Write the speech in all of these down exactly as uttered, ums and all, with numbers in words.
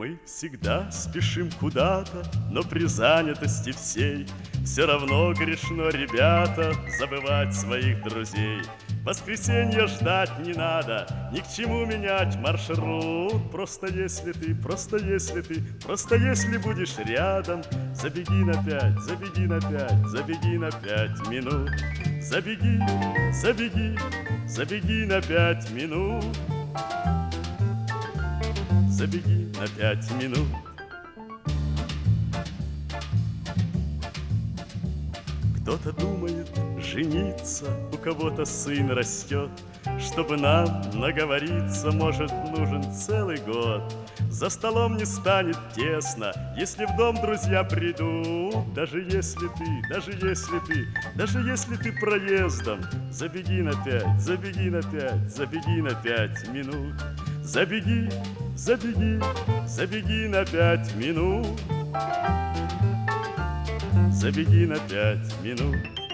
Мы всегда спешим куда-то, но при занятости всей все равно грешно, ребята, забывать своих друзей. Воскресенья ждать не надо, ни к чему менять маршрут. Просто если ты, просто если ты, просто если будешь рядом, забеги на пять, забеги на пять, забеги на пять минут. Забеги, забеги, забеги на пять минут. Забеги на пять минут. Кто-то думает жениться, у кого-то сын растет. Чтобы нам наговориться, может, нужен целый год. За столом не станет тесно, если в дом друзья придут. Даже если ты, даже если ты, даже если ты проездом, забеги на пять, забеги на пять, забеги на пять минут. Забеги, забеги, забеги на пять минут. Забеги на пять минут.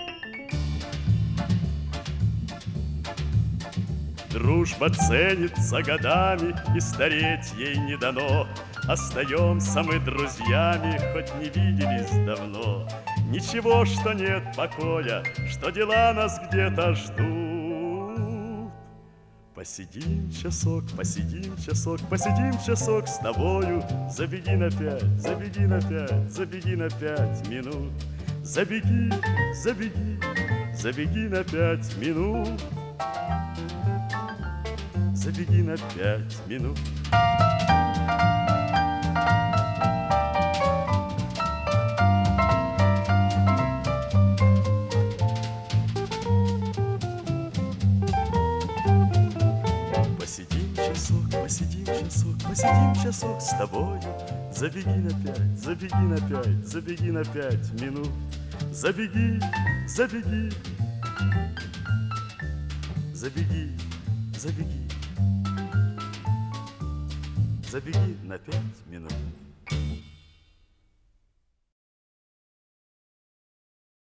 Дружба ценится годами, и стареть ей не дано. Остаемся мы друзьями, хоть не виделись давно. Ничего, что нет покоя, что дела нас где-то ждут. Посидим часок, посидим часок, посидим часок с тобою. Забеги на пять, забеги на пять, забеги на пять минут. Забеги, забеги, забеги на пять минут. Забеги на пять минут. Посидим часок, посидим часок, посидим часок с тобою. Забеги на пять, забеги на пять, забеги на пять минут. Забеги, забеги, забеги, забеги. Забеги на пять минут.